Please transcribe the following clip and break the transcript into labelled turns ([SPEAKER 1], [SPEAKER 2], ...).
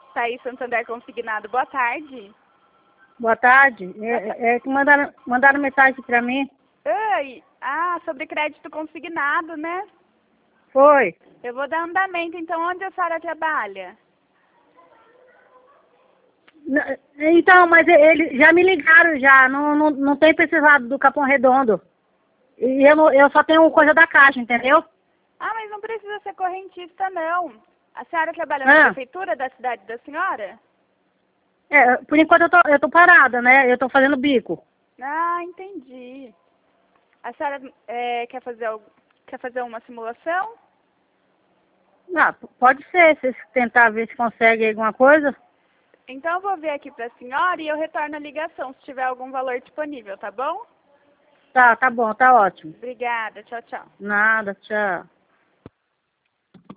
[SPEAKER 1] Thaís Santander Consignado, boa tarde.
[SPEAKER 2] Boa tarde. É que mandaram mensagem para mim.
[SPEAKER 1] Oi, sobre crédito consignado, né?
[SPEAKER 2] Foi.
[SPEAKER 1] Eu vou dar andamento, então, onde a senhora trabalha?
[SPEAKER 2] Então, mas eles já me ligaram já, não tem precisado do Capão Redondo. E eu só tenho coisa da Caixa, entendeu?
[SPEAKER 1] Mas não precisa ser correntista, não. A senhora trabalha na prefeitura da cidade da senhora?
[SPEAKER 2] Por enquanto eu tô parada, né? Eu tô fazendo bico.
[SPEAKER 1] Entendi. A senhora quer fazer uma simulação?
[SPEAKER 2] Pode ser, se tentar ver se consegue alguma coisa.
[SPEAKER 1] Então eu vou ver aqui pra senhora e eu retorno a ligação se tiver algum valor disponível, tá bom?
[SPEAKER 2] Tá bom, tá ótimo.
[SPEAKER 1] Obrigada, tchau, tchau.
[SPEAKER 2] Nada, tchau.